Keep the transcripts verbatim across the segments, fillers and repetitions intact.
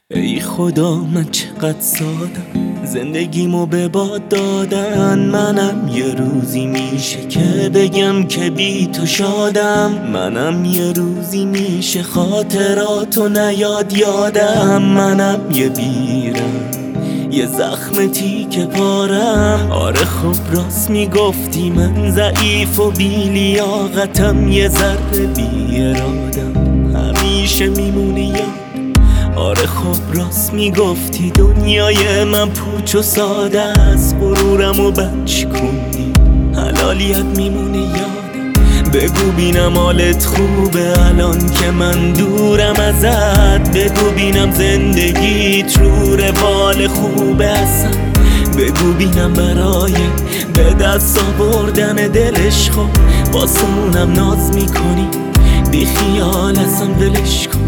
ای خدا من چقدر سادم، زندگیمو به باد دادن. منم یه روزی میشه که بگم که بی تو شادم. منم یه روزی میشه خاطراتو نیاد یادم. منم یه بیرم، یه زخم تیکه پارم. آره خب راست میگفتی من ضعیف و بی لیاقتم، یه ذره بی ارادم همیشه میمونی یاد. آره خب راست میگفتی دنیای من پوچ و ساده است، غرورم و بچ کنی حلالیت میمونه یادم. بگو بینم حالت خوبه الان که من دورم ازت. بگو بینم زندگیت رو روال خوبه اصلا. بگو بینم برای به دست آوردن دلش خب باسمونم ناز میکنی، بی خیال اصلا ولش کن.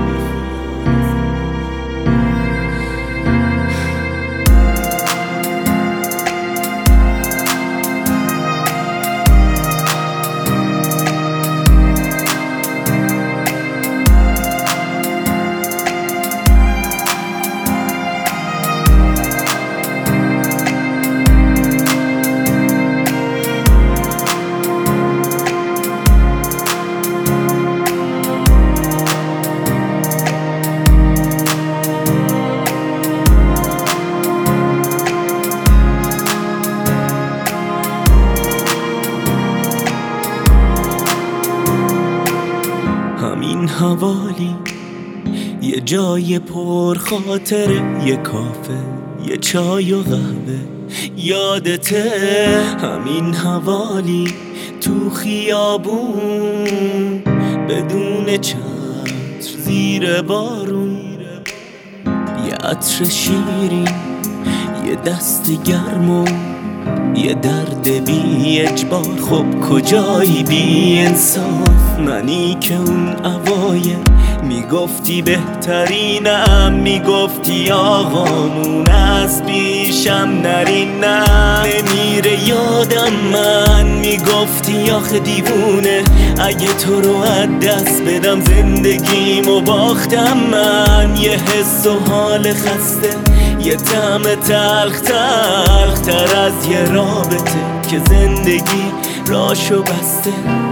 همین حوالی یه جای پر خاطره، یه کافه، یه چای و قهوه یادته. همین حوالی تو خیابون بدون چتر زیر بارون، یه عطر شیرین، یه دست گرم و یه درد بی اجبار. خب کجایی بی انصاف منی که اون اوایل میگفتی بهترینم، میگفتی آقامون از پیشم نرین. نه نمیره یادم من میگفتی آخه دیوونه اگه تو رو از دست بدم زندگیمو باختم من. یه حس و حال خسته، یه طعم تلخ تلخ تر از یه رابطه که زندگی راشو بسته.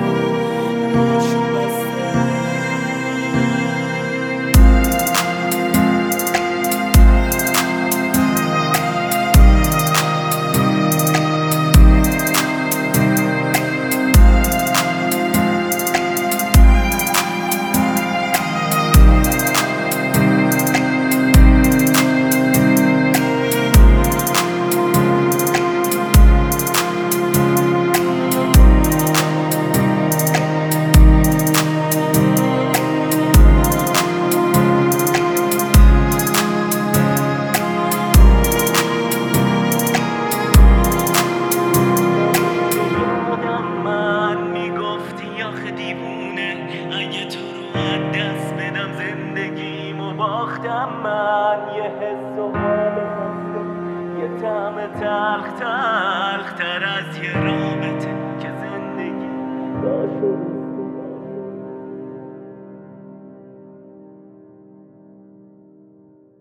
باختم من یه حس و حال خسته، یه طعم تلخ تلخ تر از یه رابطه که زندگی داشت.